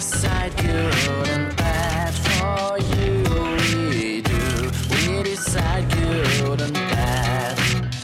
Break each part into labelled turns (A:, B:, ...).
A: decide good and bad for you. We do. We decide good and bad.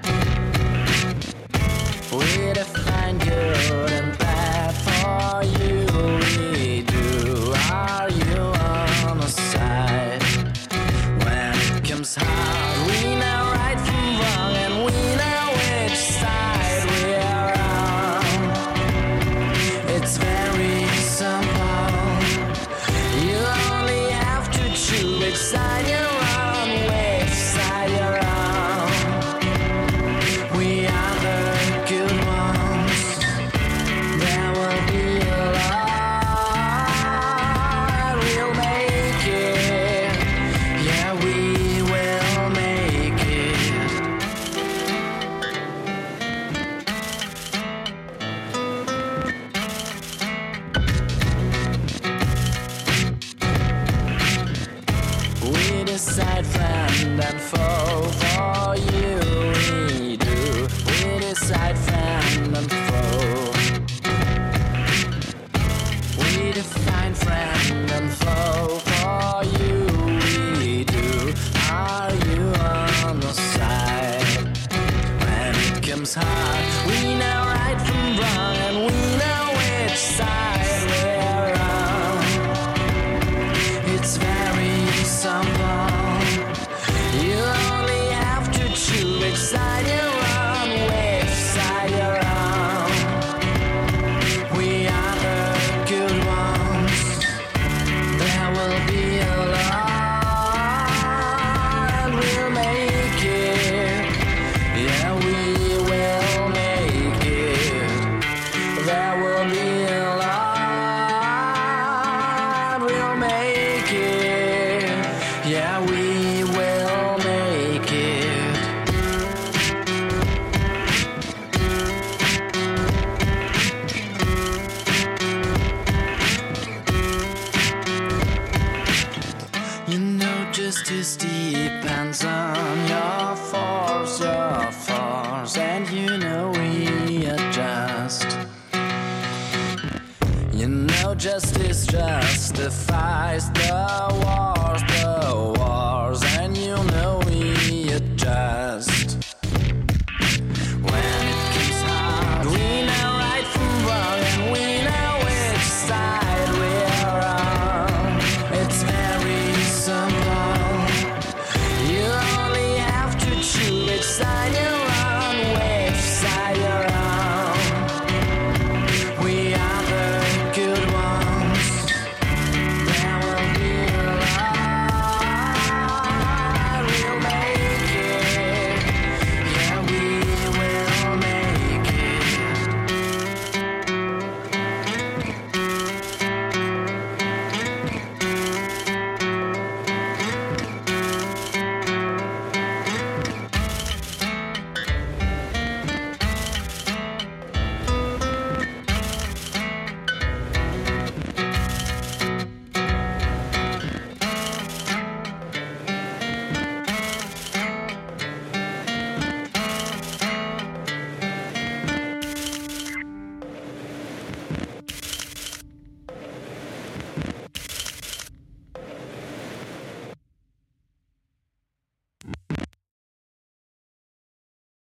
A: We define good and bad for you. We do. Are you on the side? When it comes hard, we know right from wrong, and we know which side we are on. It's very simple. You only have to choose which side you're on, which side you're on. We are the good ones. There will be a lot. We'll make it. Yeah, we will make it. We decide friend and foe for you. We do. We decide friend and foe. We define friend and foe for you. We do. Are you on the side? When it comes hard, we know right from wrong, and we know which side we're on. It's very simple. You only have to choose which side you're on, which side you're on. We are the good ones. There will be a lot. We'll make it. Yeah, we will make it. There will be a lot. We'll make it. Yeah, we will make it. You know justice depends on your force, and you know we adjust. You know justice justifies the wars, the